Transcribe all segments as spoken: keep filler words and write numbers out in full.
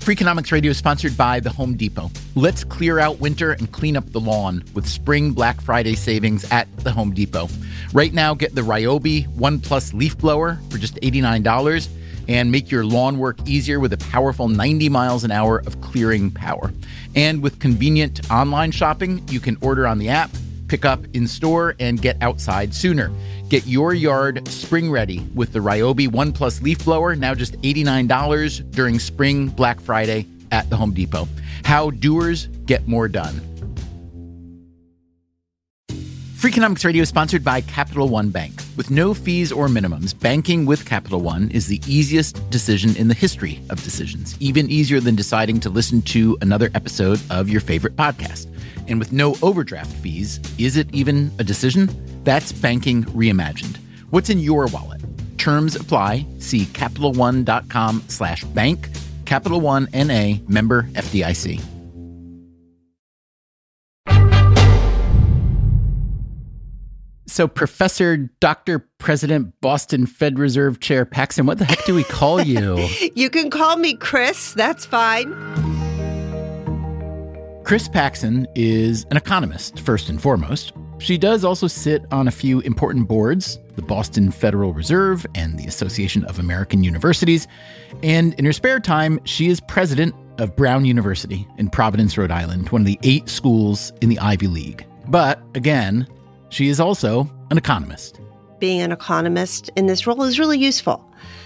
Freakonomics Radio is sponsored by The Home Depot. Let's clear out winter and clean up the lawn with spring Black Friday savings at The Home Depot. Right now, get the Ryobi One Plus leaf blower for just eighty-nine dollars and make your lawn work easier with a powerful ninety miles an hour of clearing power. And with convenient online shopping, you can order on the app, pick up in store, and get outside sooner. Get your yard spring ready with the Ryobi One Plus leaf blower, now just eighty-nine dollars during spring Black Friday at the Home Depot. How doers get more done. Freakonomics Radio is sponsored by Capital One Bank. With no fees or minimums, banking with Capital One is the easiest decision in the history of decisions, even easier than deciding to listen to another episode of your favorite podcast. And with no overdraft fees, is it even a decision? That's banking reimagined. What's in your wallet? Terms apply. See CapitalOne.com slash bank. Capital One N A, member F D I C. So Professor Doctor President Boston Fed Reserve Chair Paxson, what the heck do we call you? You can call me Chris. That's fine. Chris Paxson is an economist, first and foremost. She does also sit on a few important boards, the Boston Federal Reserve and the Association of American Universities. And in her spare time, she is president of Brown University in Providence, Rhode Island, one of the eight schools in the Ivy League. But again, she is also an economist. Being an economist in this role is really useful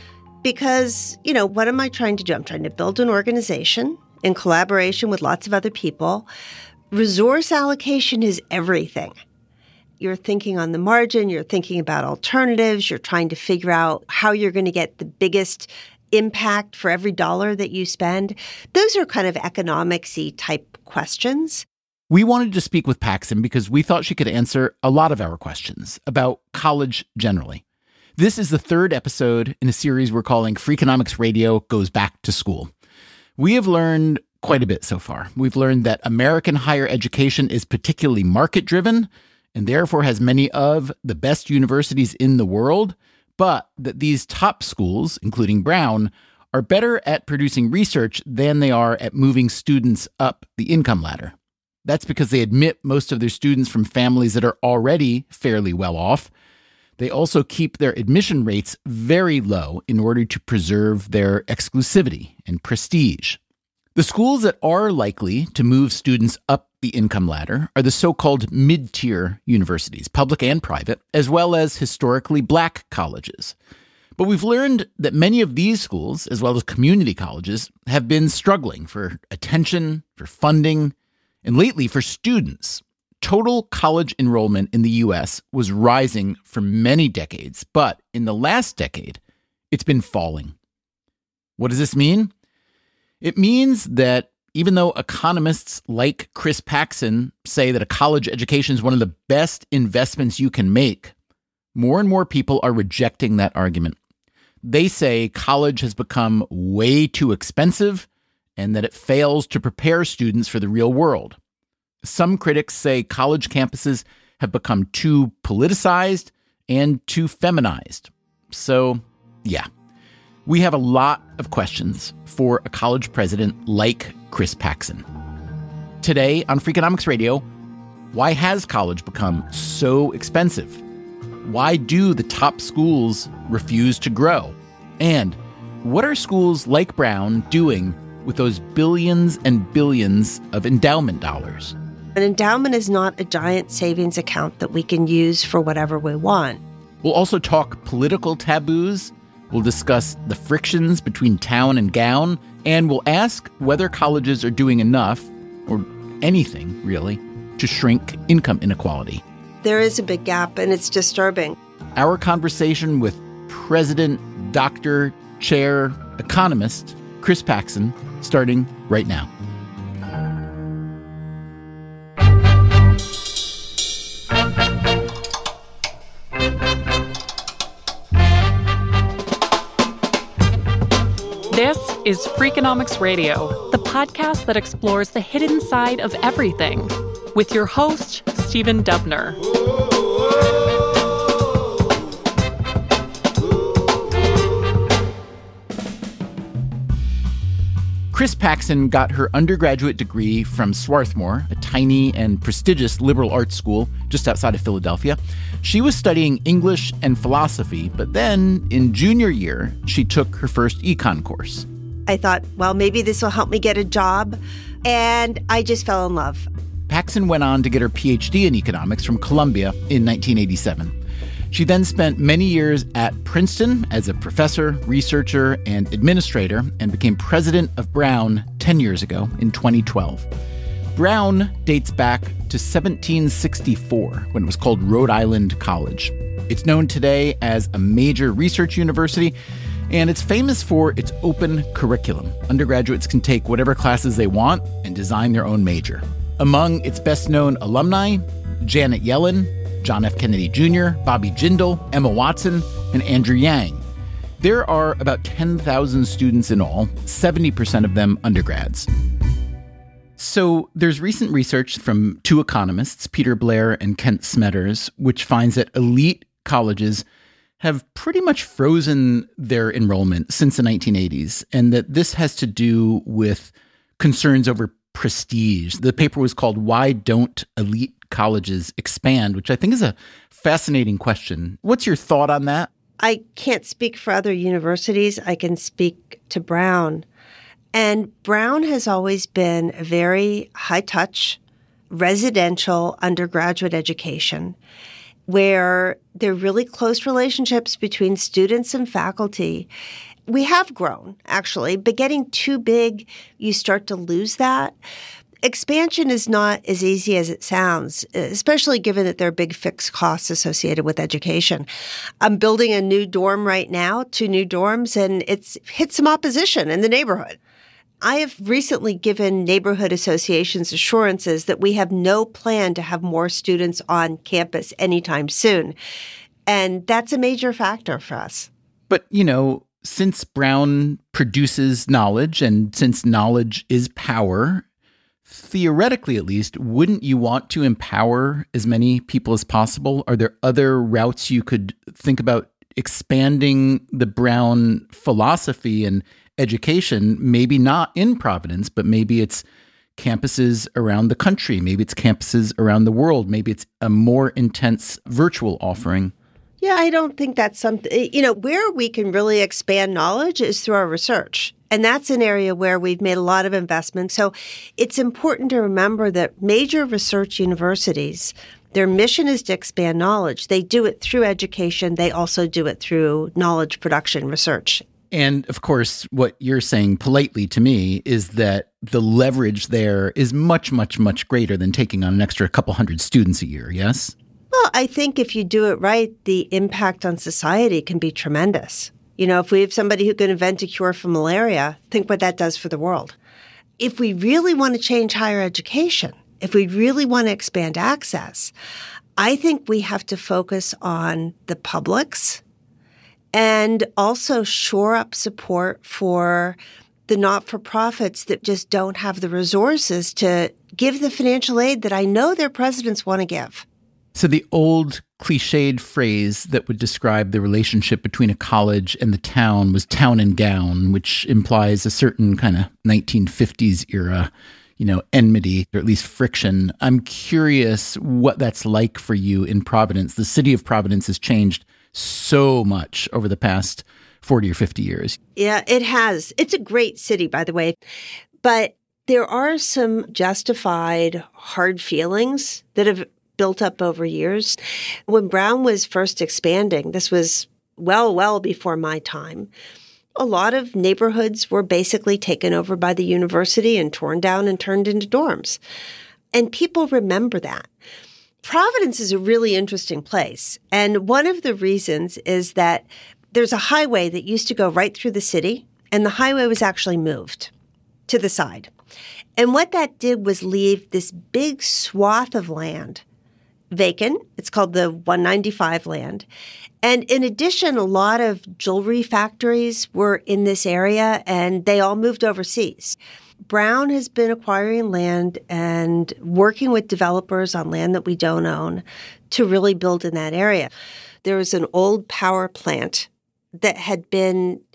because, you know, what am I trying to do? I'm trying to build an organization in collaboration with lots of other people. Resource allocation is everything. You're thinking on the margin, you're thinking about alternatives, you're trying to figure out how you're going to get the biggest impact for every dollar that you spend. Those are kind of economics-y type questions. We wanted to speak with Paxson because we thought she could answer a lot of our questions about college generally. This is the third episode in a series we're calling Freakonomics Radio Goes Back to School. We have learned quite a bit so far. We've learned that American higher education is particularly market-driven and therefore has many of the best universities in the world, but that these top schools, including Brown, are better at producing research than they are at moving students up the income ladder. That's because they admit most of their students from families that are already fairly well off. They also keep their admission rates very low in order to preserve their exclusivity and prestige. The schools that are likely to move students up the income ladder are the so-called mid-tier universities, public and private, as well as historically black colleges. But we've learned that many of these schools, as well as community colleges, have been struggling for attention, for funding, and lately for students. Total college enrollment in the U S was rising for many decades, but in the last decade, it's been falling. What does this mean? It means that even though economists like Chris Paxson say that a college education is one of the best investments you can make, more and more people are rejecting that argument. They say college has become way too expensive and that it fails to prepare students for the real world. Some critics say college campuses have become too politicized and too feminized. So, yeah, we have a lot of questions for a college president like Chris Paxson. Today on Freakonomics Radio, why has college become so expensive? Why do the top schools refuse to grow? And what are schools like Brown doing with those billions and billions of endowment dollars? An endowment is not a giant savings account that we can use for whatever we want. We'll also talk political taboos. We'll discuss the frictions between town and gown. And we'll ask whether colleges are doing enough, or anything really, to shrink income inequality. There is a big gap, and it's disturbing. Our conversation with President, Doctor, Chair, Economist Chris Paxson, starting right now. This is Freakonomics Radio, the podcast that explores the hidden side of everything, with your host, Stephen Dubner. Chris Paxson got her undergraduate degree from Swarthmore, a tiny and prestigious liberal arts school just outside of Philadelphia. She was studying English and philosophy, but then in junior year, she took her first econ course. I thought, well, maybe this will help me get a job, and I just fell in love. Paxson went on to get her P H D in economics from Columbia in nineteen eighty-seven. She then spent many years at Princeton as a professor, researcher, and administrator, and became president of Brown ten years ago in twenty twelve. Brown dates back to seventeen sixty-four, when it was called Rhode Island College. It's known today as a major research university, and it's famous for its open curriculum. Undergraduates can take whatever classes they want and design their own major. Among its best-known alumni, Janet Yellen, John F. Kennedy Junior, Bobby Jindal, Emma Watson, and Andrew Yang. There are about ten thousand students in all, seventy percent of them undergrads. So there's recent research from two economists, Peter Blair and Kent Smetters, which finds that elite colleges have pretty much frozen their enrollment since the nineteen eighties, and that this has to do with concerns over prestige. The paper was called "Why Don't Elite Colleges Expand?" which I think is a fascinating question. What's your thought on that? I can't speak for other universities. I can speak to Brown. And Brown has always been a very high-touch, residential undergraduate education where there are really close relationships between students and faculty. We have grown, actually, but getting too big, you start to lose that. Expansion is not as easy as it sounds, especially given that there are big fixed costs associated with education. I'm building a new dorm right now, two new dorms, and it's hit some opposition in the neighborhood. I have recently given neighborhood associations assurances that we have no plan to have more students on campus anytime soon. And that's a major factor for us. But, you know, since Brown produces knowledge and since knowledge is power, theoretically at least, wouldn't you want to empower as many people as possible? Are there other routes you could think about expanding the Brown philosophy and education, maybe not in Providence, but maybe it's campuses around the country, maybe it's campuses around the world, maybe it's a more intense virtual offering? Yeah, I don't think that's something, you know, where we can really expand knowledge is through our research. And that's an area where we've made a lot of investment. So it's important to remember that major research universities, their mission is to expand knowledge. They do it through education. They also do it through knowledge production research. And of course, what you're saying politely to me is that the leverage there is much, much, much greater than taking on an extra couple hundred students a year, yes? Well, I think if you do it right, the impact on society can be tremendous. You know, if we have somebody who can invent a cure for malaria, think what that does for the world. If we really want to change higher education, if we really want to expand access, I think we have to focus on the publics and also shore up support for the not-for-profits that just don't have the resources to give the financial aid that I know their presidents want to give. So the old cliched phrase that would describe the relationship between a college and the town was town and gown, which implies a certain kind of nineteen fifties era, you know, enmity, or at least friction. I'm curious what that's like for you in Providence. The city of Providence has changed so much over the past forty or fifty years. Yeah, it has. It's a great city, by the way. But there are some justified hard feelings that have built up over years. When Brown was first expanding, this was well, well before my time, a lot of neighborhoods were basically taken over by the university and torn down and turned into dorms. And people remember that. Providence is a really interesting place. And one of the reasons is that there's a highway that used to go right through the city, and the highway was actually moved to the side. And what that did was leave this big swath of land vacant. It's called the one ninety-five land. And in addition, a lot of jewelry factories were in this area, and they all moved overseas. Brown has been acquiring land and working with developers on land that we don't own to really build in that area. There was an old power plant that had been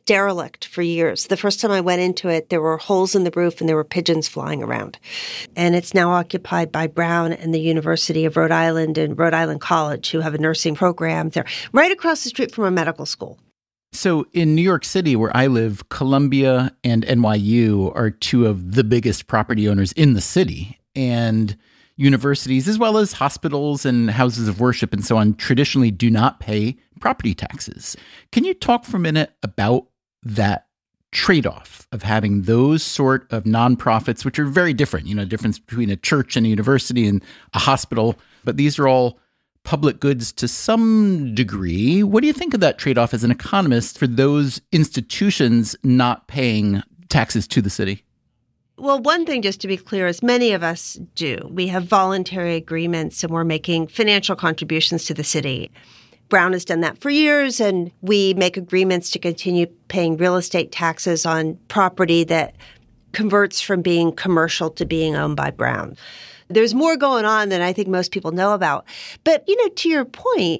derelict for years. The first time I went into it, there were holes in the roof and there were pigeons flying around. And it's now occupied by Brown and the University of Rhode Island and Rhode Island College, who have a nursing program there, right across the street from a medical school. So in New York City, where I live, Columbia and N Y U are two of the biggest property owners in the city. And universities, as well as hospitals and houses of worship and so on, traditionally do not pay property taxes. Can you talk for a minute about that trade-off of having those sort of nonprofits, which are very different, you know, difference between a church and a university and a hospital, but these are all public goods to some degree. What do you think of that trade-off as an economist for those institutions not paying taxes to the city? Well, one thing, just to be clear, is many of us do. We have voluntary agreements and we're making financial contributions to the city. Brown has done that for years, and we make agreements to continue paying real estate taxes on property that converts from being commercial to being owned by Brown. There's more going on than I think most people know about. But, you know, to your point,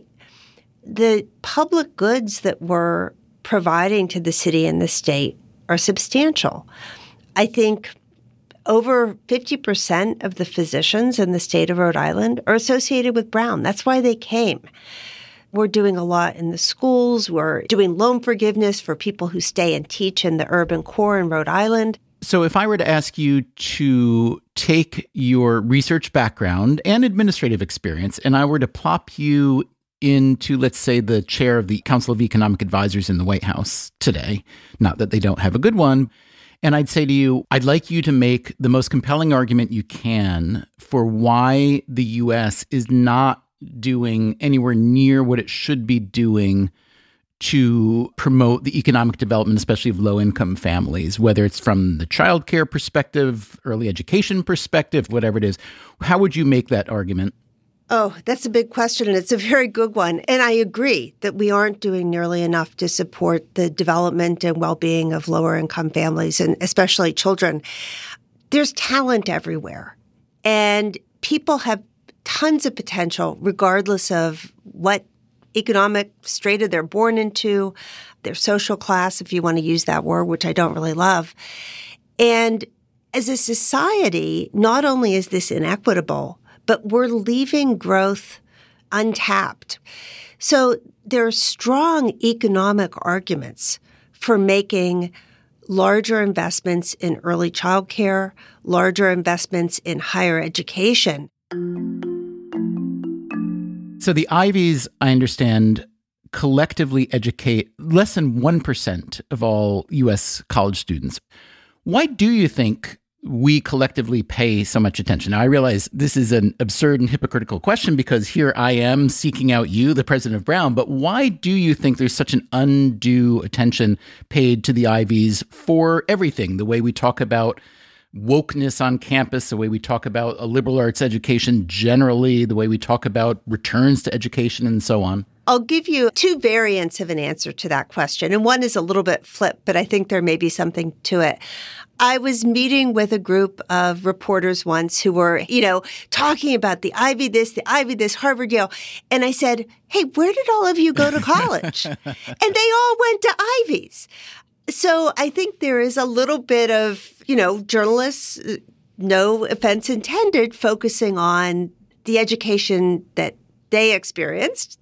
the public goods that we're providing to the city and the state are substantial. I think over fifty percent of the physicians in the state of Rhode Island are associated with Brown. That's why they came. We're doing a lot in the schools. We're doing loan forgiveness for people who stay and teach in the urban core in Rhode Island. So if I were to ask you to take your research background and administrative experience, and I were to plop you into, let's say, the chair of the Council of Economic Advisors in the White House today, not that they don't have a good one, and I'd say to you, I'd like you to make the most compelling argument you can for why the U S is not doing anywhere near what it should be doing to promote the economic development, especially of low-income families, whether it's from the childcare perspective, early education perspective, whatever it is. How would you make that argument? Oh, that's a big question, and it's a very good one. And I agree that we aren't doing nearly enough to support the development and well-being of lower-income families, and especially children. There's talent everywhere, and people have tons of potential regardless of what economic strata they're born into, their social class, if you want to use that word, which I don't really love. And as a society, not only is this inequitable, but we're leaving growth untapped. So there are strong economic arguments for making larger investments in early childcare, larger investments in higher education. So the Ivies, I understand, collectively educate less than one percent of all U S college students. Why do you think we collectively pay so much attention? Now, I realize this is an absurd and hypocritical question because here I am seeking out you, the president of Brown, but why do you think there's such an undue attention paid to the Ivies for everything? The way we talk about wokeness on campus, the way we talk about a liberal arts education generally, the way we talk about returns to education and so on? I'll give you two variants of an answer to that question. And one is a little bit flip, but I think there may be something to it. I was meeting with a group of reporters once who were, you know, talking about the Ivy this, the Ivy this, Harvard, Yale. And I said, hey, where did all of you go to college? And they all went to Ivies. So I think there is a little bit of, you know, journalists, no offense intended, focusing on the education that they experienced.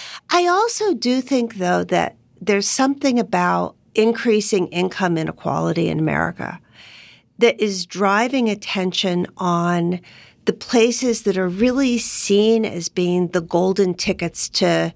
I also do think, though, that there's something about increasing income inequality in America that is driving attention on the places that are really seen as being the golden tickets to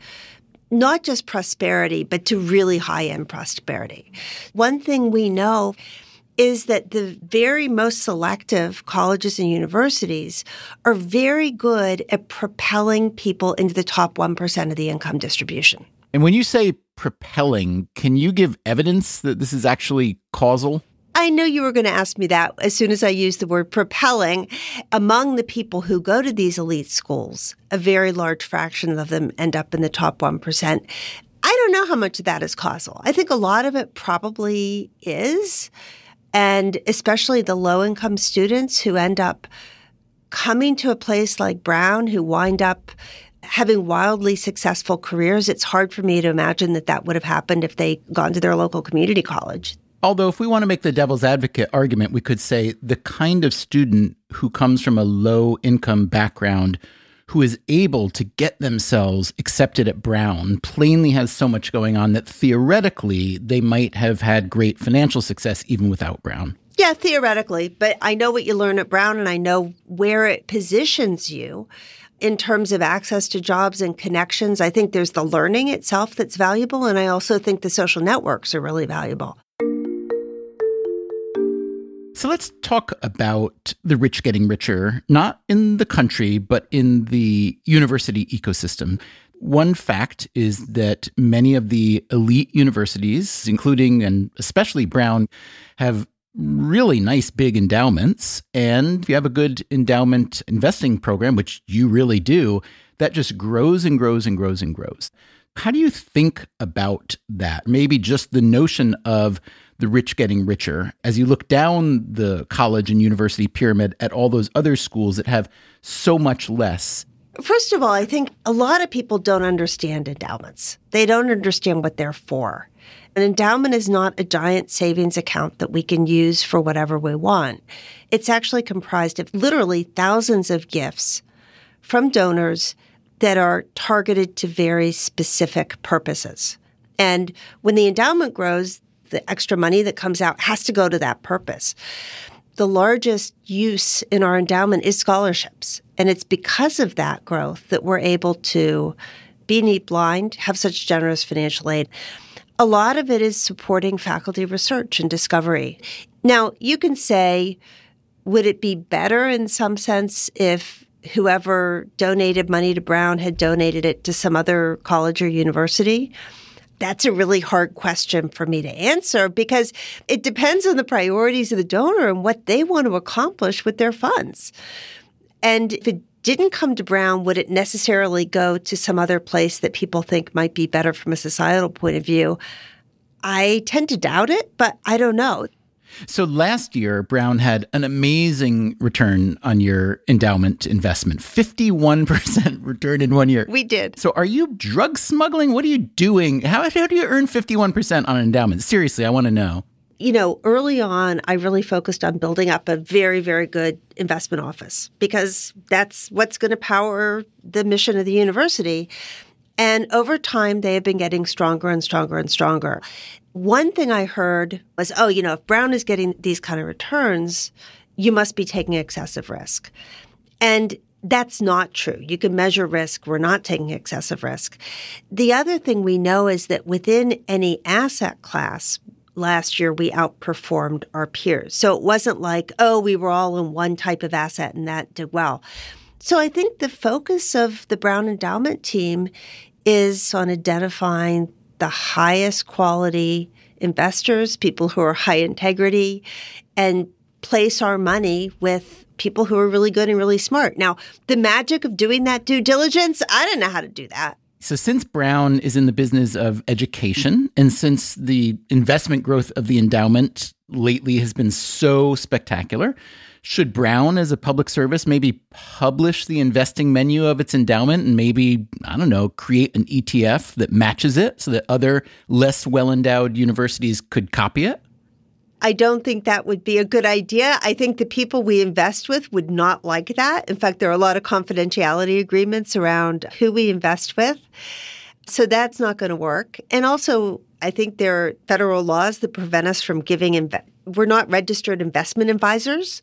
not just prosperity, but to really high-end prosperity. One thing we know is that the very most selective colleges and universities are very good at propelling people into the top one percent of the income distribution. And when you say propelling, can you give evidence that this is actually causal? I knew you were going to ask me that as soon as I used the word propelling. Among the people who go to these elite schools, a very large fraction of them end up in the top one percent. I don't know how much of that is causal. I think a lot of it probably is. And especially the low-income students who end up coming to a place like Brown, who wind up having wildly successful careers. It's hard for me to imagine that that would have happened if they gone to their local community college. Although if we want to make the devil's advocate argument, we could say the kind of student who comes from a low-income background who is able to get themselves accepted at Brown plainly has so much going on that theoretically they might have had great financial success even without Brown. Yeah, theoretically. But I know what you learn at Brown, and I know where it positions you in terms of access to jobs and connections. I think there's the learning itself that's valuable, and I also think the social networks are really valuable. So let's talk about the rich getting richer, not in the country, but in the university ecosystem. One fact is that many of the elite universities, including and especially Brown, have really nice big endowments. And if you have a good endowment investing program, which you really do, that just grows and grows and grows and grows. How do you think about that? Maybe just the notion of the rich getting richer as you look down the college and university pyramid at all those other schools that have so much less. First of all, I think a lot of people don't understand endowments. They don't understand what they're for. An endowment is not a giant savings account that we can use for whatever we want. It's actually comprised of literally thousands of gifts from donors that are targeted to very specific purposes. And when the endowment grows, the extra money that comes out has to go to that purpose. The largest use in our endowment is scholarships. And it's because of that growth that we're able to be NEET blind, have such generous financial aid. A lot of it is supporting faculty research and discovery. Now, you can say, would it be better in some sense if whoever donated money to Brown had donated it to some other college or university? That's a really hard question for me to answer because it depends on the priorities of the donor and what they want to accomplish with their funds. And if it didn't come to Brown, would it necessarily go to some other place that people think might be better from a societal point of view? I tend to doubt it, but I don't know. So last year, Brown had an amazing return on your endowment investment, fifty-one percent return in one year. We did. So are you drug smuggling? What are you doing? How, how do you earn fifty-one percent on an endowment? Seriously, I want to know. You know, early on, I really focused on building up a very, very good investment office because that's what's going to power the mission of the university. And over time, they have been getting stronger and stronger and stronger. One thing I heard was, oh, you know, if Brown is getting these kind of returns, you must be taking excessive risk. And that's not true. You can measure risk. We're not taking excessive risk. The other thing we know is that within any asset class, last year we outperformed our peers. So it wasn't like, oh, we were all in one type of asset and that did well. So I think the focus of the Brown Endowment team is on identifying the highest quality investors, people who are high integrity, and place our money with people who are really good and really smart. Now, the magic of doing that due diligence, I didn't know how to do that. So since Brown is in the business of education, and since the investment growth of the endowment lately has been so spectacular, should Brown, as a public service, maybe publish the investing menu of its endowment and maybe, I don't know, create an E T F that matches it so that other less well-endowed universities could copy it? I don't think that would be a good idea. I think the people we invest with would not like that. In fact, there are a lot of confidentiality agreements around who we invest with. So that's not going to work. And also, I think there are federal laws that prevent us from giving inve- we're not registered investment advisors.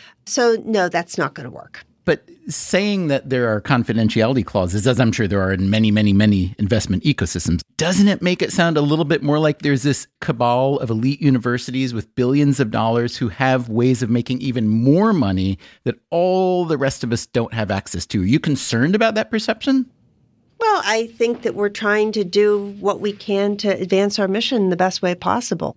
So no, that's not going to work. But saying that there are confidentiality clauses, as I'm sure there are in many, many, many investment ecosystems, doesn't it make it sound a little bit more like there's this cabal of elite universities with billions of dollars who have ways of making even more money that all the rest of us don't have access to? Are you concerned about that perception? Well, I think that we're trying to do what we can to advance our mission in the best way possible.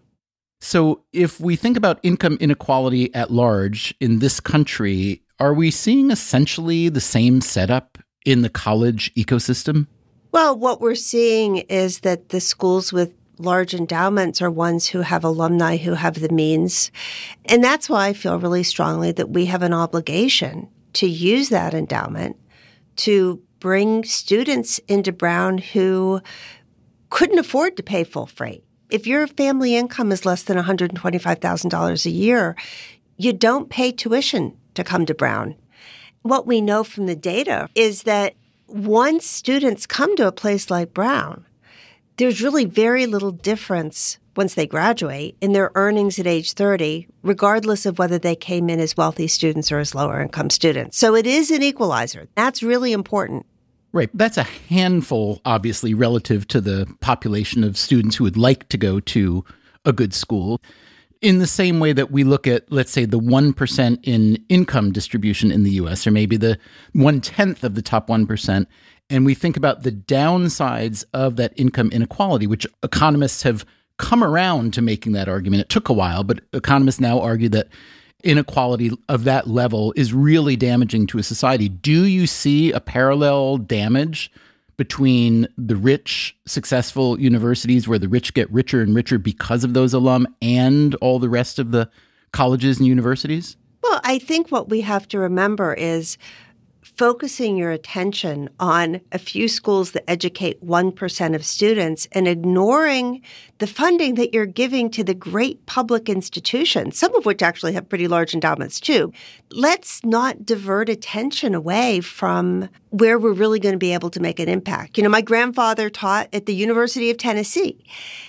So if we think about income inequality at large in this country, are we seeing essentially the same setup in the college ecosystem? Well, what we're seeing is that the schools with large endowments are ones who have alumni who have the means. And that's why I feel really strongly that we have an obligation to use that endowment to bring students into Brown who couldn't afford to pay full freight. If your family income is less than one hundred twenty-five thousand dollars a year, you don't pay tuition to come to Brown. What we know from the data is that once students come to a place like Brown, there's really very little difference once they graduate in their earnings at age thirty, regardless of whether they came in as wealthy students or as lower income students. So it is an equalizer. That's really important. Right. That's a handful, obviously, relative to the population of students who would like to go to a good school. In the same way that we look at, let's say, the one percent in income distribution in the U S, or maybe the one-tenth of the top one percent, and we think about the downsides of that income inequality, which economists have come around to making that argument. It took a while, but economists now argue that inequality of that level is really damaging to a society. Do you see a parallel damage between the rich, successful universities where the rich get richer and richer because of those alum and all the rest of the colleges and universities? Well, I think what we have to remember is focusing your attention on a few schools that educate one percent of students and ignoring the funding that you're giving to the great public institutions, some of which actually have pretty large endowments too. Let's not divert attention away from where we're really going to be able to make an impact. You know, my grandfather taught at the University of Tennessee,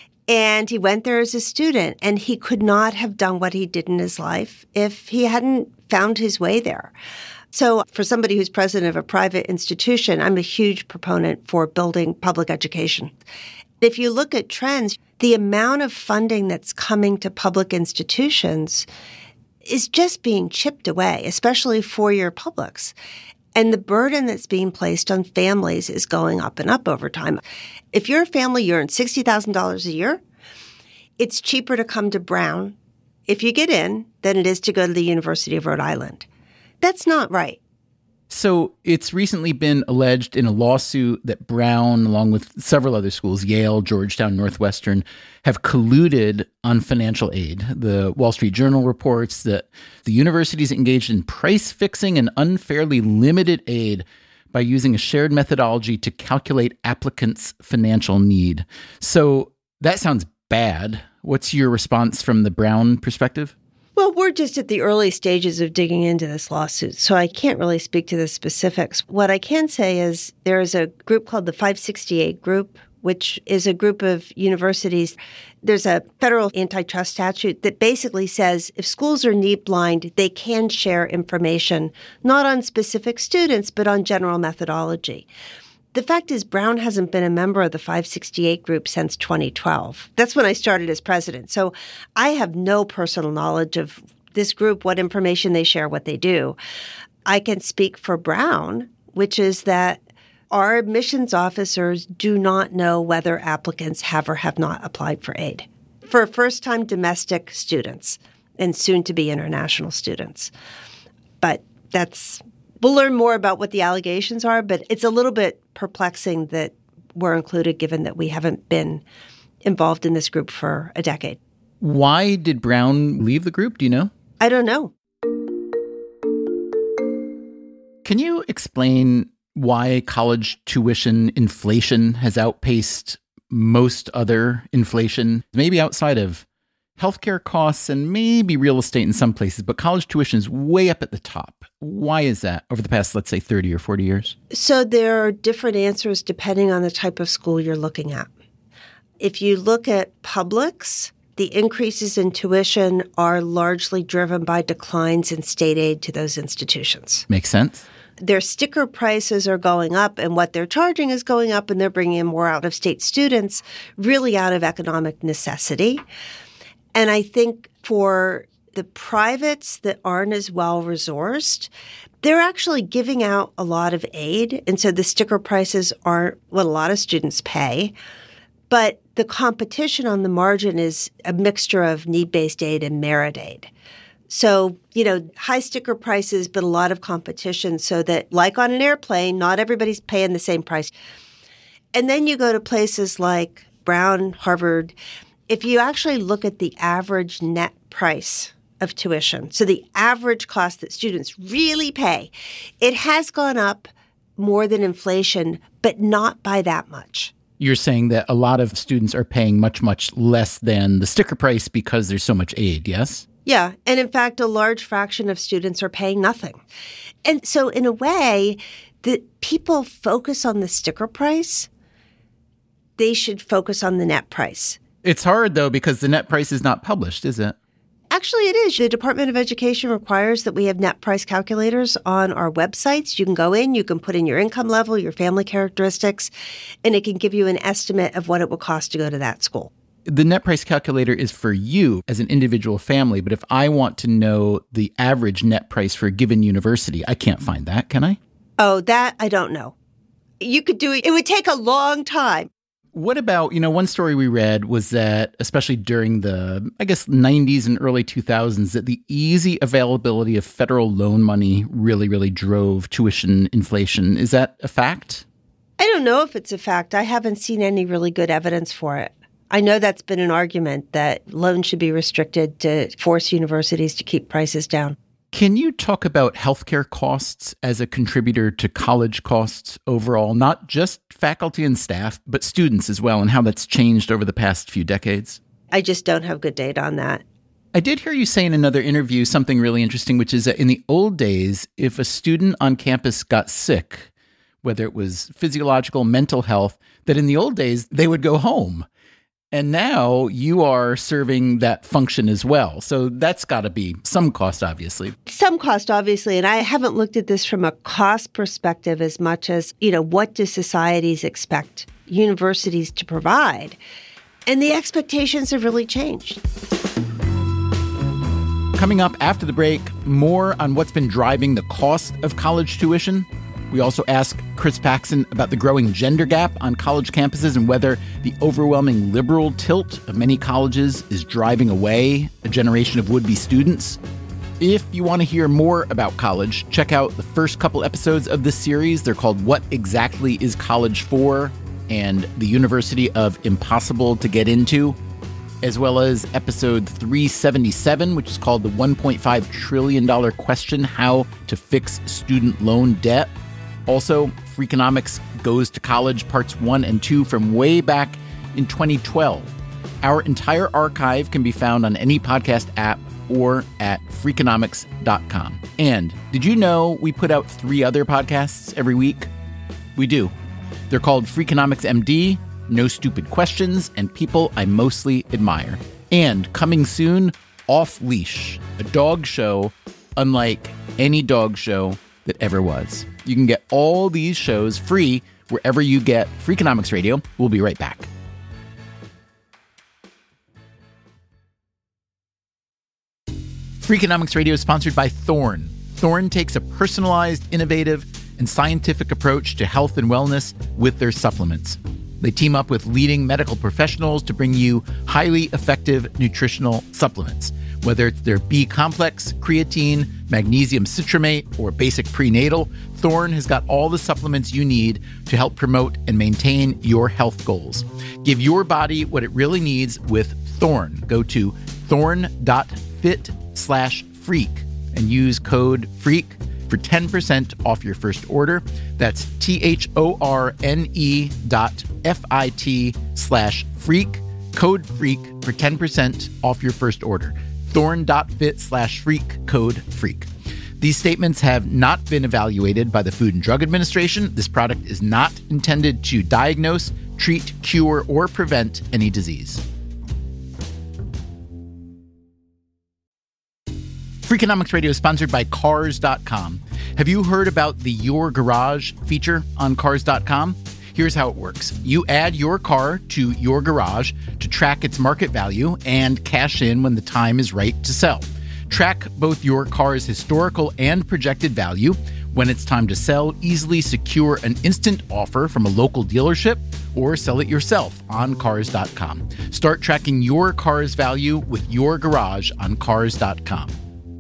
and he went there as a student, and he could not have done what he did in his life if he hadn't found his way there. So for somebody who's president of a private institution, I'm a huge proponent for building public education. If you look at trends, the amount of funding that's coming to public institutions is just being chipped away, especially four-year publics. And the burden that's being placed on families is going up and up over time. If you're a family, you earn sixty thousand dollars a year, it's cheaper to come to Brown if you get in than it is to go to the University of Rhode Island. That's not right. So it's recently been alleged in a lawsuit that Brown, along with several other schools, Yale, Georgetown, Northwestern, have colluded on financial aid. The Wall Street Journal reports that the universities engaged in price fixing and unfairly limited aid by using a shared methodology to calculate applicants' financial need. So that sounds bad. What's your response from the Brown perspective? Well, we're just at the early stages of digging into this lawsuit, so I can't really speak to the specifics. What I can say is there is a group called the five sixty-eight Group, which is a group of universities. There's a federal antitrust statute that basically says if schools are need blind, they can share information, not on specific students, but on general methodology. The fact is, Brown hasn't been a member of the five sixty-eight Group since twenty twelve. That's when I started as president. So I have no personal knowledge of this group, what information they share, what they do. I can speak for Brown, which is that our admissions officers do not know whether applicants have or have not applied for aid for first-time domestic students and soon-to-be international students. But that's... We'll learn more about what the allegations are, but it's a little bit perplexing that we're included given that we haven't been involved in this group for a decade. Why did Brown leave the group? Do you know? I don't know. Can you explain why college tuition inflation has outpaced most other inflation, maybe outside of healthcare costs and maybe real estate in some places, but college tuition is way up at the top? Why is that over the past, let's say, thirty or forty years? So there are different answers depending on the type of school you're looking at. If you look at publics, the increases in tuition are largely driven by declines in state aid to those institutions. Makes sense. Their sticker prices are going up and what they're charging is going up, and they're bringing in more out-of-state students, really out of economic necessity. And I think for the privates that aren't as well resourced, they're actually giving out a lot of aid. And so the sticker prices aren't what a lot of students pay. But the competition on the margin is a mixture of need-based aid and merit aid. So, you know, high sticker prices, but a lot of competition so that, like on an airplane, not everybody's paying the same price. And then you go to places like Brown, Harvard. If you actually look at the average net price of tuition, so the average cost that students really pay, it has gone up, more than inflation, but not by that much. You're saying that a lot of students are paying much, much less than the sticker price because there's so much aid, yes? Yeah. And in fact, a large fraction of students are paying nothing. And so in a way, the people focus on the sticker price. They should focus on the net price. It's hard, though, because the net price is not published, is it? Actually, it is. The Department of Education requires that we have net price calculators on our websites. You can go in, you can put in your income level, your family characteristics, and it can give you an estimate of what it will cost to go to that school. The net price calculator is for you as an individual family, but if I want to know the average net price for a given university, I can't find that, can I? Oh, that I don't know. You could do it. It would take a long time. What about, you know, one story we read was that, especially during the, I guess, nineties and early two thousands, that the easy availability of federal loan money really, really drove tuition inflation. Is that a fact? I don't know if it's a fact. I haven't seen any really good evidence for it. I know that's been an argument that loans should be restricted to force universities to keep prices down. Can you talk about healthcare costs as a contributor to college costs overall, not just faculty and staff, but students as well, and how that's changed over the past few decades? I just don't have good data on that. I did hear you say in another interview something really interesting, which is that in the old days, if a student on campus got sick, whether it was physiological, mental health, that in the old days, they would go home. And now you are serving that function as well. So that's got to be some cost, obviously. Some cost, obviously. And I haven't looked at this from a cost perspective as much as, you know, what do societies expect universities to provide? And the expectations have really changed. Coming up after the break, more on what's been driving the cost of college tuition. We also ask Chris Paxson about the growing gender gap on college campuses and whether the overwhelming liberal tilt of many colleges is driving away a generation of would-be students. If you want to hear more about college, check out the first couple episodes of this series. They're called What Exactly is College For? And The University of Impossible to Get Into, as well as episode three seventy-seven, which is called The one point five trillion dollars Question, How to Fix Student Loan Debt. Also, Freakonomics Goes to College Parts one and two from way back in twenty twelve. Our entire archive can be found on any podcast app or at freakonomics dot com. And did you know we put out three other podcasts every week? We do. They're called Freakonomics M D, No Stupid Questions, and People I Mostly Admire. And coming soon, Off Leash, a dog show unlike any dog show that ever was. You can get all these shows free wherever you get Freakonomics Radio. We'll be right back. Freakonomics Radio is sponsored by Thorne. Thorne takes a personalized, innovative, and scientific approach to health and wellness with their supplements. They team up with leading medical professionals to bring you highly effective nutritional supplements. Whether it's their B-complex, creatine, magnesium citrate, or basic prenatal, Thorne has got all the supplements you need to help promote and maintain your health goals. Give your body what it really needs with Thorne. Go to thorne.fit slash freak and use code FREAK for ten percent off your first order. That's T-H-O-R-N-E dot F-I-T slash freak, code FREAK for ten percent off your first order. Thorne.fit slash freak, code FREAK. These statements have not been evaluated by the Food and Drug Administration. This product is not intended to diagnose, treat, cure, or prevent any disease. Freakonomics Radio is sponsored by Cars dot com. Have you heard about the Your Garage feature on Cars dot com? Here's how it works. You add your car to your garage to track its market value and cash in when the time is right to sell. Track both your car's historical and projected value. When it's time to sell, easily secure an instant offer from a local dealership or sell it yourself on Cars dot com. Start tracking your car's value with your garage on Cars dot com.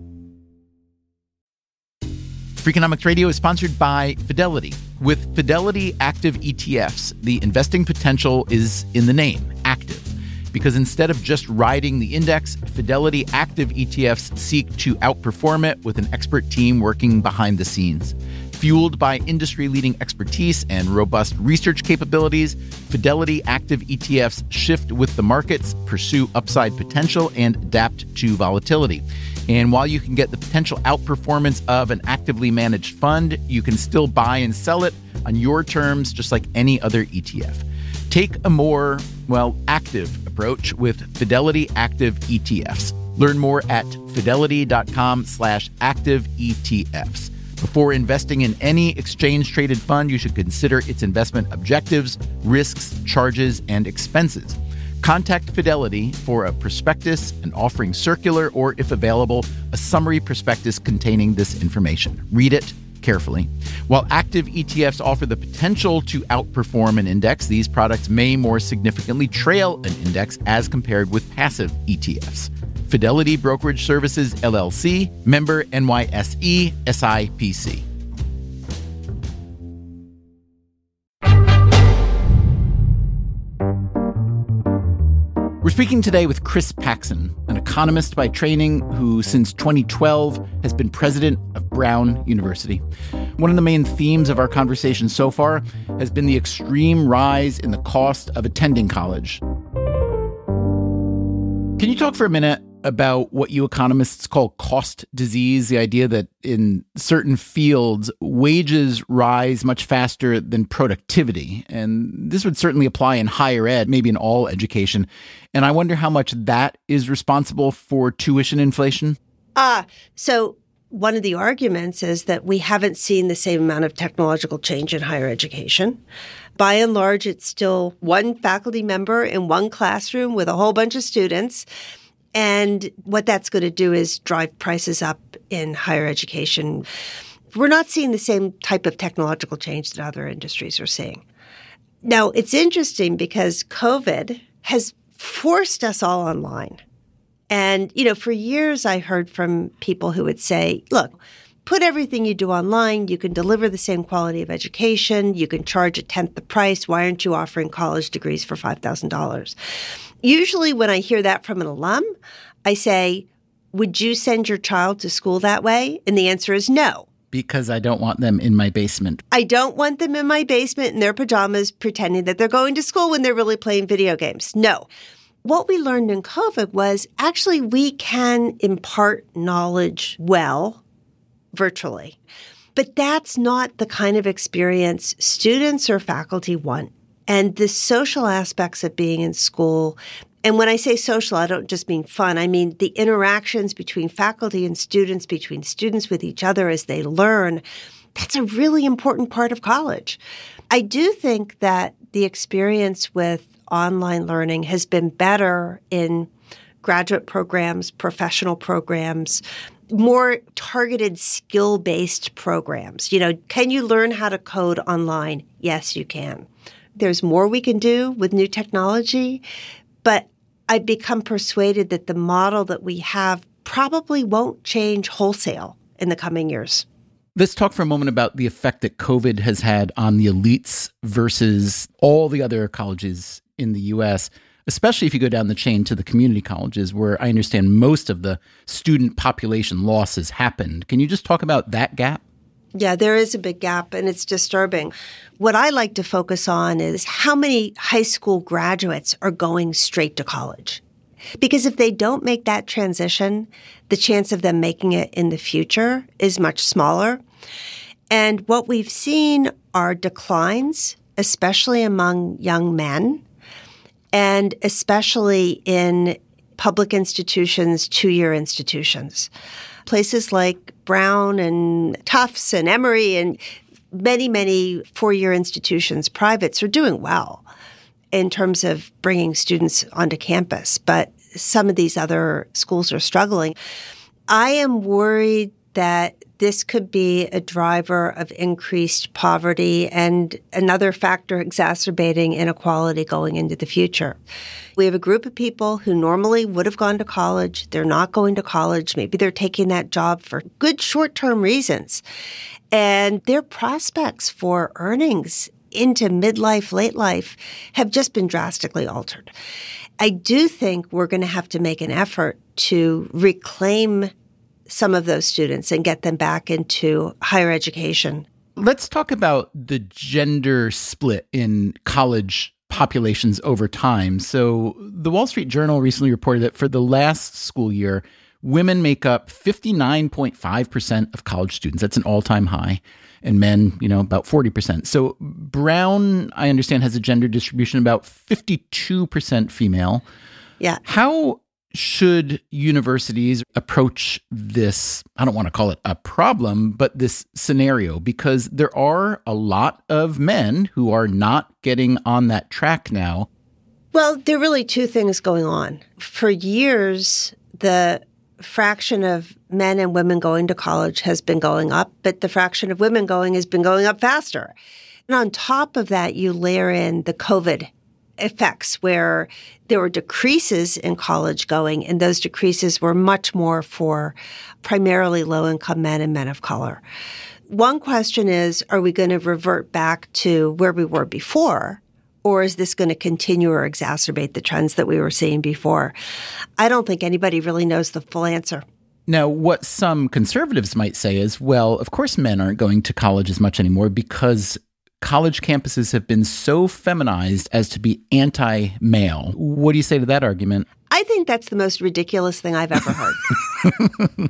Freakonomics Radio is sponsored by Fidelity. With Fidelity Active E T Fs, the investing potential is in the name, active. Because instead of just riding the index, Fidelity Active E T Fs seek to outperform it with an expert team working behind the scenes. Fueled by industry-leading expertise and robust research capabilities, Fidelity Active E T Fs shift with the markets, pursue upside potential, and adapt to volatility. And while you can get the potential outperformance of an actively managed fund, you can still buy and sell it on your terms, just like any other E T F. Take a more, well, active approach with Fidelity Active E T Fs. Learn more at fidelity.com slash active ETFs. Before investing in any exchange-traded fund, you should consider its investment objectives, risks, charges, and expenses. Contact Fidelity for a prospectus, an offering circular, or, if available, a summary prospectus containing this information. Read it carefully. While active E T Fs offer the potential to outperform an index, these products may more significantly trail an index as compared with passive E T Fs. Fidelity Brokerage Services, L L C, member N Y S E, S I P C. We're speaking today with Chris Paxson, an economist by training who since twenty twelve has been president of Brown University. One of the main themes of our conversation so far has been the extreme rise in the cost of attending college. Can you talk for a minute about what you economists call cost disease, the idea that in certain fields, wages rise much faster than productivity? And this would certainly apply in higher ed, maybe in all education. And I wonder how much that is responsible for tuition inflation. Ah, so one of the arguments is that we haven't seen the same amount of technological change in higher education. By and large, it's still one faculty member in one classroom with a whole bunch of students. And what that's going to do is drive prices up in higher education. We're not seeing the same type of technological change that other industries are seeing. Now, it's interesting because COVID has forced us all online. And, you know, for years I heard from people who would say, look, put everything you do online. You can deliver the same quality of education. You can charge a tenth the price. Why aren't you offering college degrees for five thousand dollars? Usually when I hear that from an alum, I say, would you send your child to school that way? And the answer is no. Because I don't want them in my basement. I don't want them in my basement in their pajamas pretending that they're going to school when they're really playing video games. No. What we learned in COVID was actually we can impart knowledge well virtually. But that's not the kind of experience students or faculty want. And the social aspects of being in school, and when I say social, I don't just mean fun. I mean the interactions between faculty and students, between students with each other as they learn, that's a really important part of college. I do think that the experience with online learning has been better in graduate programs, professional programs, more targeted skill-based programs. You know, can you learn how to code online? Yes, you can. There's more we can do with new technology, but I've become persuaded that the model that we have probably won't change wholesale in the coming years. Let's talk for a moment about the effect that COVID has had on the elites versus all the other colleges in the U S, especially if you go down the chain to the community colleges, where I understand most of the student population loss has happened. Can you just talk about that gap? Yeah, there is a big gap, and it's disturbing. What I like to focus on is how many high school graduates are going straight to college. Because if they don't make that transition, the chance of them making it in the future is much smaller. And what we've seen are declines, especially among young men, and especially in public institutions, two-year institutions. Places like Brown and Tufts and Emory and many, many four-year institutions, privates, are doing well in terms of bringing students onto campus. But some of these other schools are struggling. I am worried that this could be a driver of increased poverty and another factor exacerbating inequality going into the future. We have a group of people who normally would have gone to college. They're not going to college. Maybe they're taking that job for good short-term reasons. And their prospects for earnings into midlife, late life have just been drastically altered. I do think we're going to have to make an effort to reclaim some of those students and get them back into higher education. Let's talk about the gender split in college populations over time. So the Wall Street Journal recently reported that for the last school year, women make up fifty-nine point five percent of college students. That's an all-time high. And men, you know, about forty percent. So Brown, I understand, has a gender distribution about fifty-two percent female. Yeah. How should universities approach this? I don't want to call it a problem, but this scenario, because there are a lot of men who are not getting on that track now. Well, there are really two things going on. For years, the fraction of men and women going to college has been going up, but the fraction of women going has been going up faster. And on top of that, you layer in the COVID effects where there were decreases in college going, and those decreases were much more for primarily low-income men and men of color. One question is, are we going to revert back to where we were before, or is this going to continue or exacerbate the trends that we were seeing before? I don't think anybody really knows the full answer. Now, what some conservatives might say is, well, of course men aren't going to college as much anymore because college campuses have been so feminized as to be anti-male. What do you say to that argument? I think that's the most ridiculous thing I've ever heard.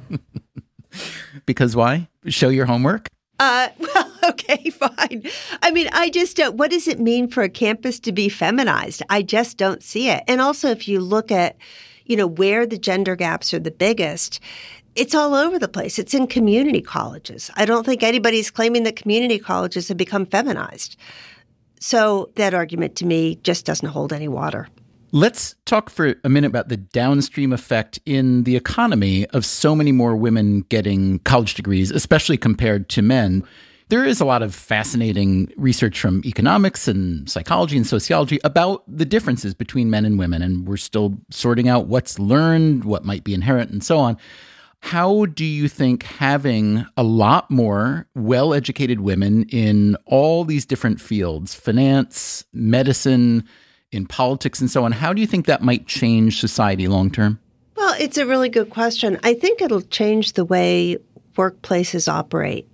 Because why? Show your homework? Uh, well, okay, fine. I mean, I just don't, what does it mean for a campus to be feminized? I just don't see it. And also, if you look at, you know, where the gender gaps are the biggest, it's all over the place. It's in community colleges. I don't think anybody's claiming that community colleges have become feminized. So that argument to me just doesn't hold any water. Let's talk for a minute about the downstream effect in the economy of so many more women getting college degrees, especially compared to men. There is a lot of fascinating research from economics and psychology and sociology about the differences between men and women, and we're still sorting out what's learned, what might be inherent, and so on. How do you think having a lot more well-educated women in all these different fields, finance, medicine, in politics and so on, how do you think that might change society long-term? Well, it's a really good question. I think it'll change the way workplaces operate.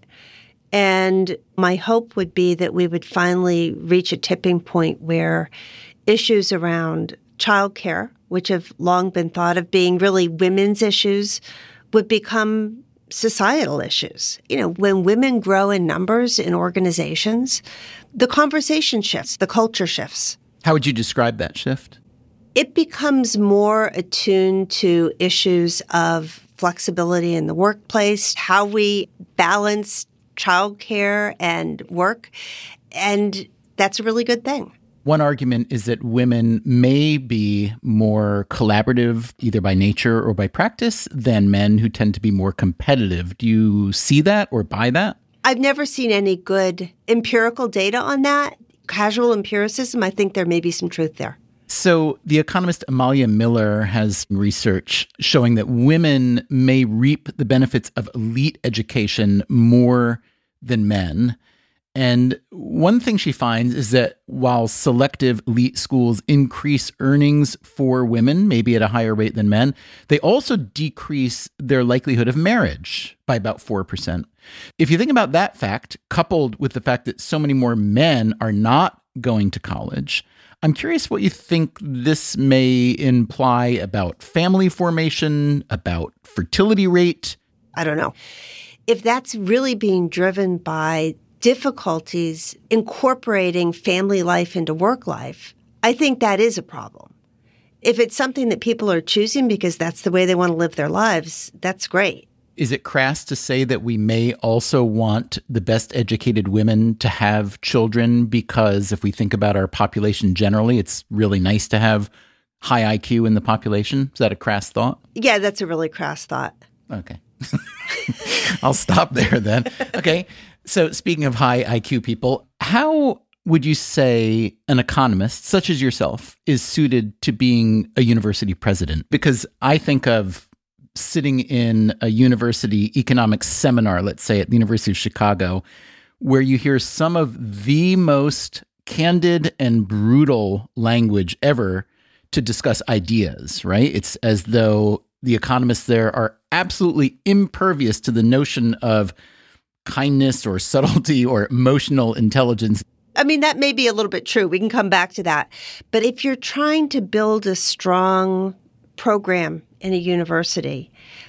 And my hope would be that we would finally reach a tipping point where issues around childcare, which have long been thought of being really women's issues, would become societal issues. You know, when women grow in numbers in organizations, the conversation shifts, the culture shifts. How would you describe that shift? It becomes more attuned to issues of flexibility in the workplace, how we balance childcare and work, and that's a really good thing. One argument is that women may be more collaborative, either by nature or by practice, than men who tend to be more competitive. Do you see that or buy that? I've never seen any good empirical data on that. Casual empiricism, I think there may be some truth there. So the economist Amalia Miller has research showing that women may reap the benefits of elite education more than men. And one thing she finds is that while selective elite schools increase earnings for women, maybe at a higher rate than men, they also decrease their likelihood of marriage by about four percent. If you think about that fact, coupled with the fact that so many more men are not going to college, I'm curious what you think this may imply about family formation, about fertility rate. I don't know. If that's really being driven by difficulties incorporating family life into work life, I think that is a problem. If it's something that people are choosing because that's the way they want to live their lives, that's great. Is it crass to say that we may also want the best educated women to have children because if we think about our population generally, it's really nice to have high I Q in the population? Is that a crass thought? Yeah, that's a really crass thought. Okay. I'll stop there then. Okay. So speaking of high I Q people, how would you say an economist such as yourself is suited to being a university president? Because I think of sitting in a university economics seminar, let's say at the University of Chicago, where you hear some of the most candid and brutal language ever to discuss ideas, right? It's as though the economists there are absolutely impervious to the notion of kindness or subtlety or emotional intelligence. I mean, that may be a little bit true. We can come back to that. But if you're trying to build a strong program in a university,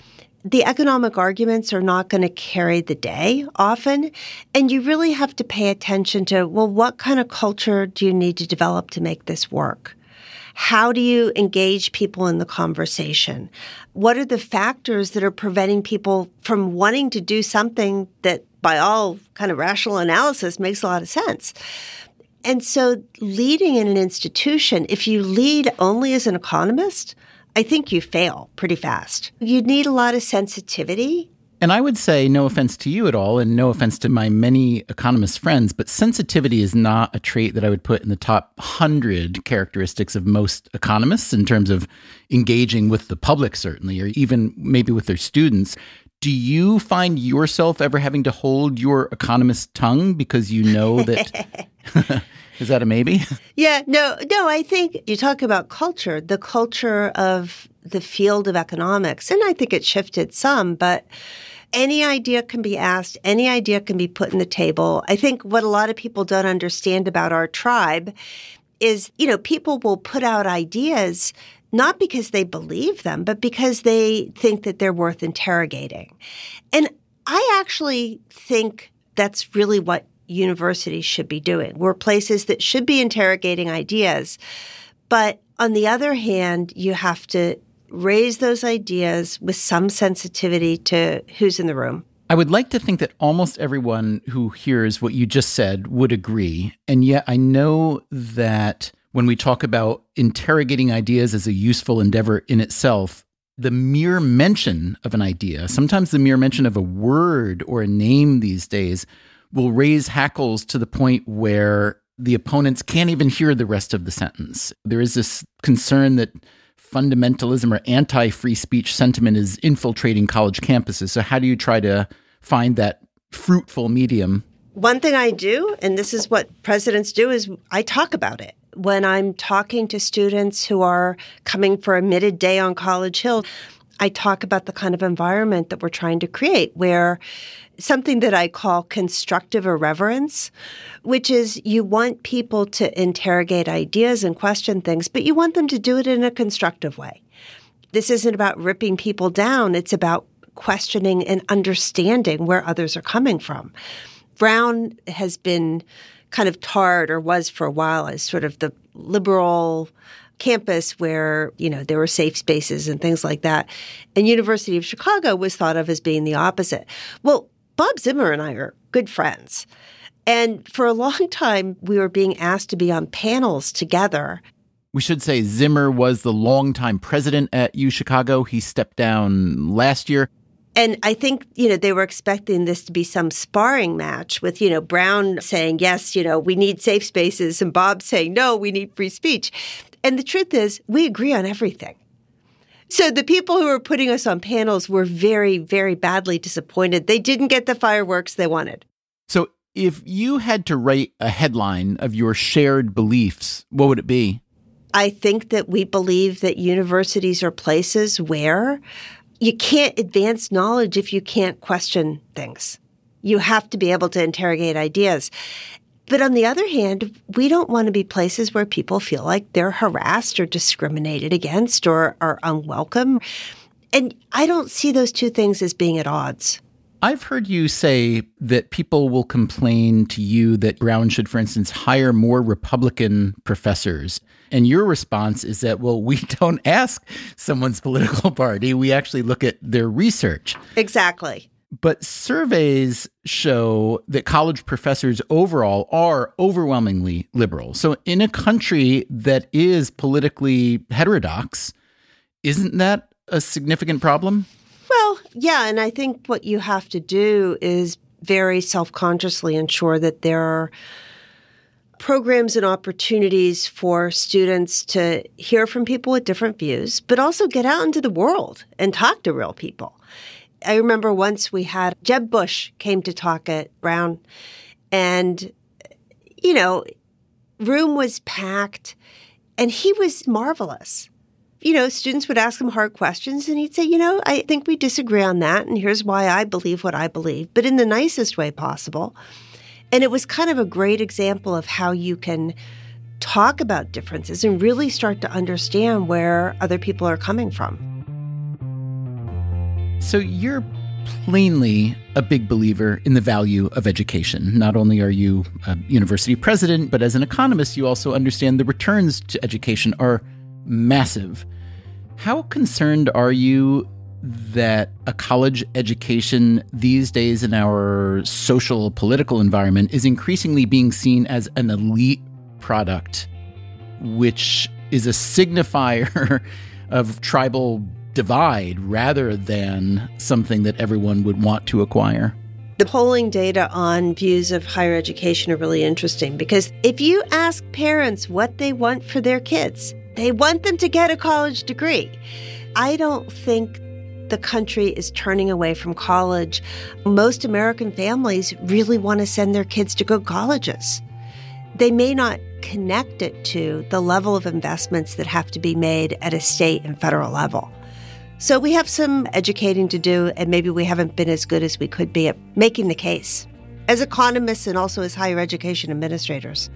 the economic arguments are not going to carry the day often. And you really have to pay attention to, well, what kind of culture do you need to develop to make this work? How do you engage people in the conversation? What are the factors that are preventing people from wanting to do something that, by all kind of rational analysis, makes a lot of sense? And so leading in an institution, if you lead only as an economist, I think you fail pretty fast. You need a lot of sensitivity. And I would say, no offense to you at all, and no offense to my many economist friends, but sensitivity is not a trait that I would put in the top one hundred characteristics of most economists in terms of engaging with the public, certainly, or even maybe with their students. Do you find yourself ever having to hold your economist tongue because you know that... Is that a maybe? Yeah, no, no, I think you talk about culture, the culture of the field of economics, and I think it shifted some, but any idea can be asked, any idea can be put on the table. I think what a lot of people don't understand about our tribe is, you know, people will put out ideas not because they believe them, but because they think that they're worth interrogating. And I actually think that's really what universities should be doing. We're places that should be interrogating ideas. But on the other hand, you have to raise those ideas with some sensitivity to who's in the room. I would like to think that almost everyone who hears what you just said would agree. And yet I know that when we talk about interrogating ideas as a useful endeavor in itself, the mere mention of an idea, sometimes the mere mention of a word or a name these days, will raise hackles to the point where the opponents can't even hear the rest of the sentence. There is this concern that fundamentalism or anti-free speech sentiment is infiltrating college campuses. So how do you try to find that fruitful medium? One thing I do, and this is what presidents do, is I talk about it. When I'm talking to students who are coming for a admitted day on College Hill, I talk about the kind of environment that we're trying to create, where something that I call constructive irreverence, which is you want people to interrogate ideas and question things, but you want them to do it in a constructive way. This isn't about ripping people down. It's about questioning and understanding where others are coming from. Brown has been kind of tarred, or was for a while, as sort of the liberal campus where, you know, there were safe spaces and things like that. And University of Chicago was thought of as being the opposite. Well, Bob Zimmer and I are good friends. And for a long time, we were being asked to be on panels together. We should say Zimmer was the longtime president at U Chicago. He stepped down last year. And I think, you know, they were expecting this to be some sparring match with, you know, Brown saying, yes, you know, we need safe spaces, and Bob saying, no, we need free speech. And the truth is, we agree on everything. So the people who were putting us on panels were very, very badly disappointed. They didn't get the fireworks they wanted. So if you had to write a headline of your shared beliefs, what would it be? I think that we believe that universities are places where you can't advance knowledge if you can't question things. You have to be able to interrogate ideas. But on the other hand, we don't want to be places where people feel like they're harassed or discriminated against or are unwelcome. And I don't see those two things as being at odds. I've heard you say that people will complain to you that Brown should, for instance, hire more Republican professors. And your response is that, well, we don't ask someone's political party. We actually look at their research. Exactly. But surveys show that college professors overall are overwhelmingly liberal. So in a country that is politically heterodox, isn't that a significant problem? Well, yeah. And I think what you have to do is very self-consciously ensure that there are programs and opportunities for students to hear from people with different views, but also get out into the world and talk to real people. I remember once we had Jeb Bush came to talk at Brown, and, you know, room was packed, and he was marvelous. you know, students would ask him hard questions and he'd say, you know, I think we disagree on that. And here's why I believe what I believe, but in the nicest way possible. And it was kind of a great example of how you can talk about differences and really start to understand where other people are coming from. So you're plainly a big believer in the value of education. Not only are you a university president, but as an economist, you also understand the returns to education are massive. How concerned are you that a college education these days in our social political environment is increasingly being seen as an elite product, which is a signifier of tribal divide rather than something that everyone would want to acquire? The polling data on views of higher education are really interesting because if you ask parents what they want for their kids, they want them to get a college degree. I don't think the country is turning away from college. Most American families really want to send their kids to good colleges. They may not connect it to the level of investments that have to be made at a state and federal level. So we have some educating to do, and maybe we haven't been as good as we could be at making the case as economists and also as higher education administrators.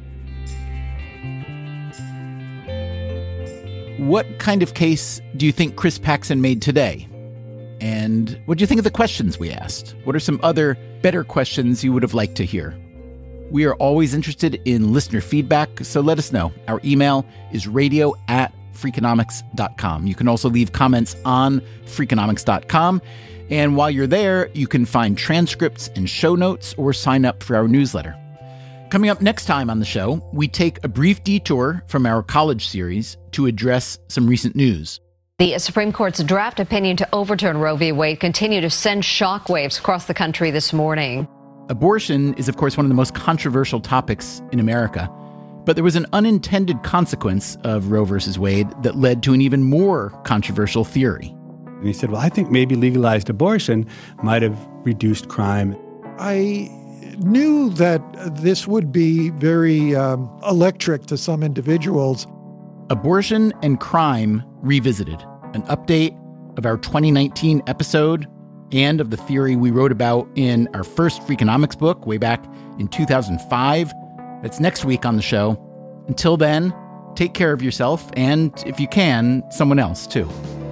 What kind of case do you think Chris Paxson made today? And what do you think of the questions we asked? What are some other better questions you would have liked to hear? We are always interested in listener feedback, so let us know. Our email is radio at freakonomics dot com. You can also leave comments on freakonomics dot com. And while you're there, you can find transcripts and show notes or sign up for our newsletter. Coming up next time on the show, we take a brief detour from our college series to address some recent news. The Supreme Court's draft opinion to overturn Roe v. Wade continued to send shockwaves across the country this morning. Abortion is, of course, one of the most controversial topics in America. But there was an unintended consequence of Roe versus Wade that led to an even more controversial theory. And he said, well, I think maybe legalized abortion might have reduced crime. I knew that this would be very um, electric to some individuals. Abortion and Crime Revisited, an update of our twenty nineteen episode and of the theory we wrote about in our first Freakonomics book way back in two thousand five. That's next week on the show. Until then, take care of yourself and, if you can, someone else too.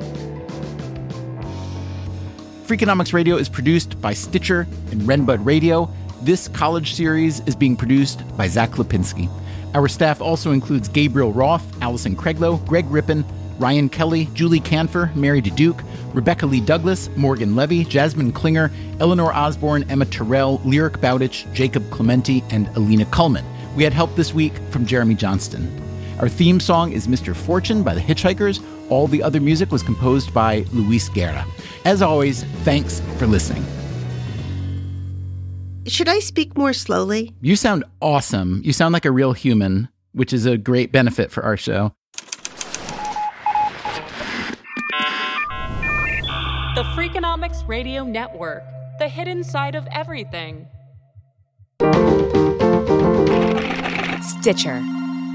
Freakonomics Radio is produced by Stitcher and Renbud Radio. This college series is being produced by Zach Lipinski. Our staff also includes Gabriel Roth, Allison Craiglow, Greg Rippin, Ryan Kelly, Julie Canfer, Mary DeDuke, Rebecca Lee Douglas, Morgan Levy, Jasmine Klinger, Eleanor Osborne, Emma Terrell, Lyric Bowditch, Jacob Clementi, and Alina Kuhlman. We had help this week from Jeremy Johnston. Our theme song is Mister Fortune by the Hitchhikers. All the other music was composed by Luis Guerra. As always, thanks for listening. Should I speak more slowly? You sound awesome. You sound like a real human, which is a great benefit for our show. The Freakonomics Radio Network, the hidden side of everything. Stitcher.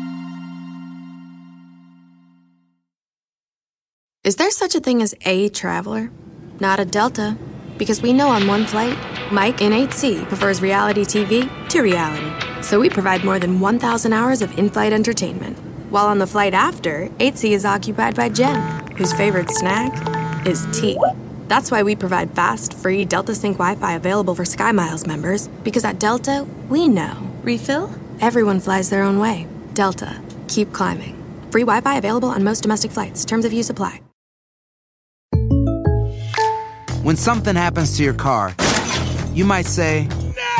Is there such a thing as a traveler? Not a Delta. Because we know on one flight, Mike in eight C prefers reality T V to reality. So we provide more than one thousand hours of in-flight entertainment. While on the flight after, eight C is occupied by Jen, whose favorite snack is tea. That's why we provide fast, free Delta Sync Wi-Fi available for SkyMiles members. Because at Delta, we know. Refill? Everyone flies their own way. Delta. Keep climbing. Free Wi-Fi available on most domestic flights. Terms of use apply. When something happens to your car, you might say, No!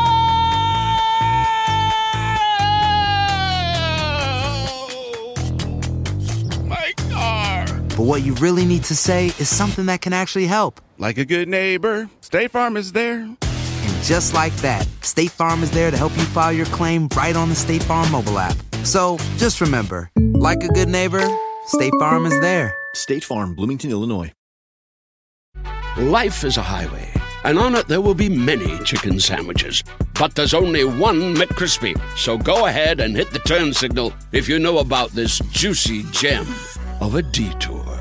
My car! But what you really need to say is something that can actually help. Like a good neighbor, State Farm is there. And just like that, State Farm is there to help you file your claim right on the State Farm mobile app. So just remember, like a good neighbor, State Farm is there. State Farm, Bloomington, Illinois. Life is a highway, and on it there will be many chicken sandwiches. But there's only one McCrispy. So go ahead and hit the turn signal if you know about this juicy gem of a detour.